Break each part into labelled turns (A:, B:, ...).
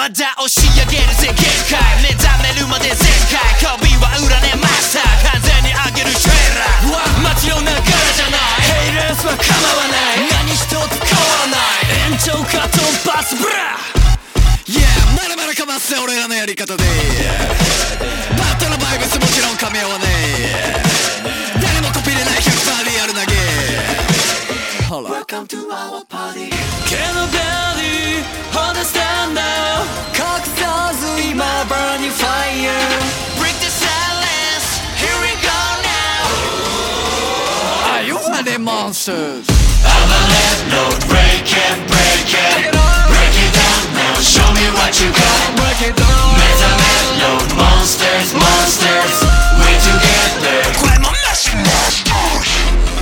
A: まだ押し上げるぜ限界目覚めるまで全開媚びは裏ねマスター完全に上げるトレーラー街の流れじゃないヘイレースは構わない何一つ変わらない延長か突発ブラ
B: Yeah まだまだかませ俺らのやり方でバットのバイブスもちろん噛み合わねえ誰もコピれない100%リアルなゲー Welcome to our party
A: Can nobody understand now
B: 隠さず今 burning fire
A: Break the silence Here we go now
B: Are you ready monsters?
C: I'm a left note break it break it down now show me what you got
B: Break it down
C: 目覚めロー monsters monsters we together
B: これもなし monsters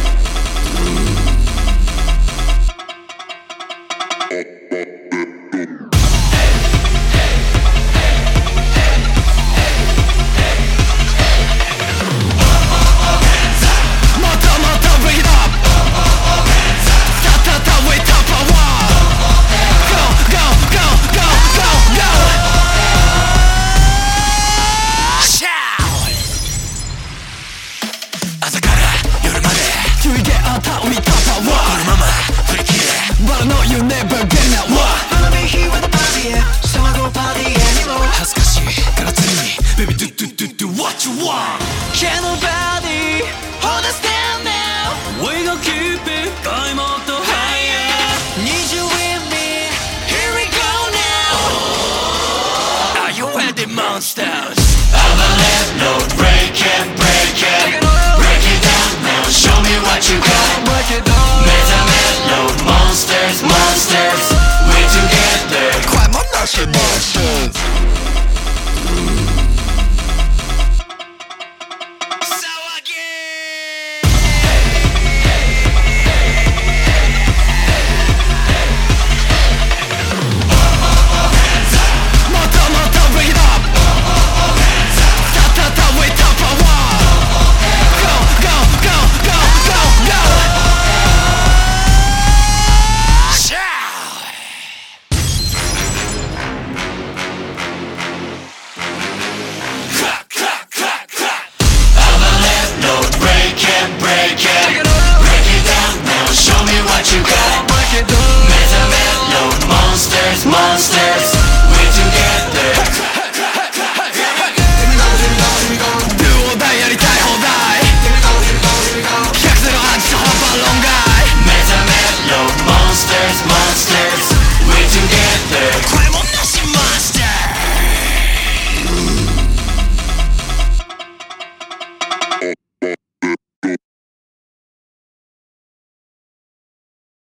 B: You never get that Wanna be here with the party, yeah So I go party anymore
A: 恥ずかしいから次に Baby do what you want Can nobody understand now We gon' keep it going more to higher Need you with me Here we go now Are you ready monsters?
C: I'm a left note break it break it down now show me what you got
B: Break it down
C: 目覚めロー monsters monsters we together
B: これもなし monsters
C: Show me what you got 目覚めロー monsters monsters